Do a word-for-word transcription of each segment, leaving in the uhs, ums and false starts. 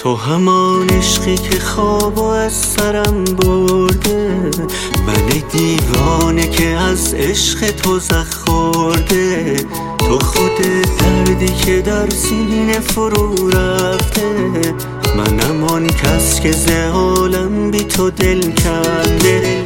تو همان عشقی که خوابو از سرم برده، من دیوانه که از عشق تو زخ خورده. تو خود دردی که در سینه فرو رفته، منم آن کس که ز عالم بی تو دل کنده.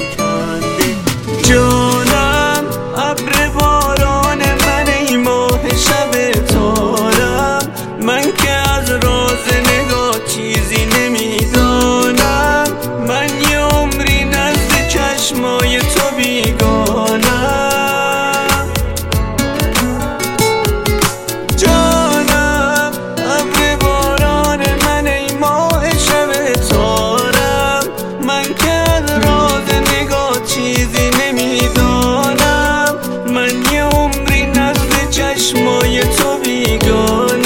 جانم ابر باران من، ای ماه شب تارم، من که از راز نگاه چیزی نمیدانم. من یه عمری نزد چشمای تو بیگانم. جانم ابر باران من، ای ماه شب تارم، من که از راز نگاه چیزی نمیدانم. من یه عمری نزد چشمای تو بیگانم.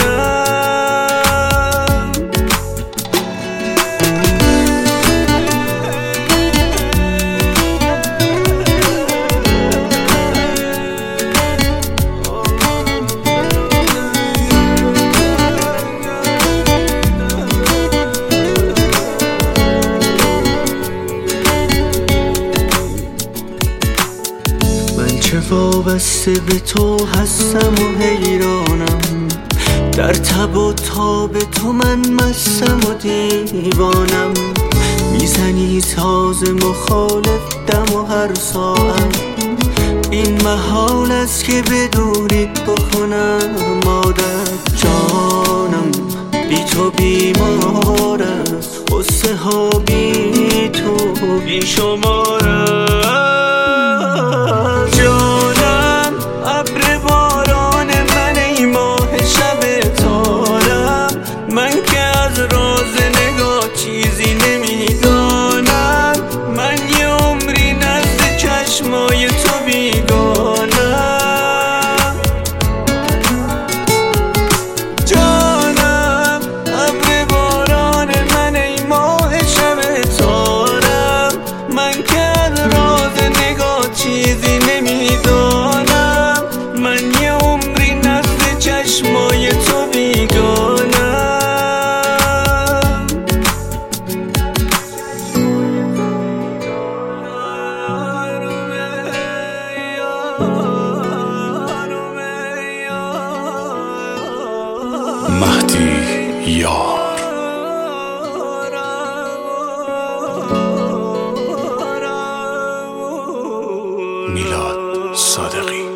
چه وابسته به تو هستم و حیرانم، در تب و تاب تو من مستم و دیوانم. میزنی ساز مخالف دم و هر ساعت، این محال است که بدونید بکنم عادت. جانم بی تو بیمار است، غصه ها بی تو بی شمار است. جانم ابر باران من، ای ماه شب تارم، من که از راز نگاه چیزی نمیدانم. من یه عمری نزد چشمای تو بیگانم. جانم ابر باران من، ای ماه شب تارم، من که از راز نگاه چیزی نمیدانم. من یه عمری نزد چشمای تو بیگانم. مهدی یار. میلاد صادقی.